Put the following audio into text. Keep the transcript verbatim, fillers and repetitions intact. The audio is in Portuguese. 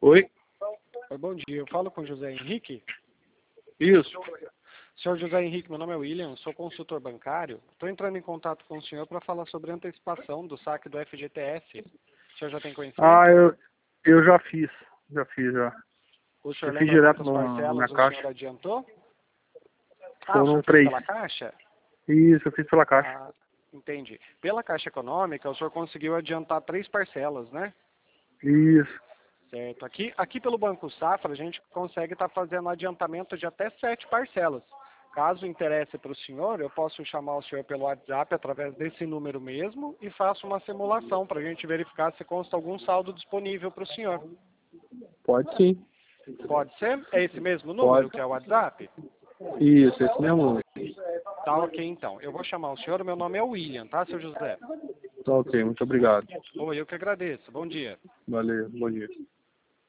Oi? Oi, bom dia. Eu falo com o José Henrique. Isso. Senhor José Henrique, meu nome é William, sou consultor bancário. Estou entrando em contato com o senhor para falar sobre a antecipação do saque do F G T S. O senhor já tem conhecimento? Ah, eu, eu já fiz. Já fiz, já. O senhor Eu fiz lembra direto quantas no, na parcelas minha o caixa. senhor adiantou? Ah, o Foram senhor fez três. pela Caixa? Isso, eu fiz pela caixa. Ah, entendi. Pela Caixa Econômica, o senhor conseguiu adiantar três parcelas, né? Isso. Certo. Aqui, aqui pelo Banco Safra, a gente consegue estar fazendo adiantamento de até sete parcelas. Caso interesse para o senhor, eu posso chamar o senhor pelo WhatsApp através desse número mesmo e faço uma simulação para a gente verificar se consta algum saldo disponível para o senhor. Pode sim. Pode ser? É esse mesmo número Pode. que é o WhatsApp? Isso, esse mesmo número. Tá ok, então. Eu vou chamar o senhor, meu nome é William, tá, seu José? Tá ok, muito obrigado. Oi, eu que agradeço. Bom dia. Valeu, bom dia.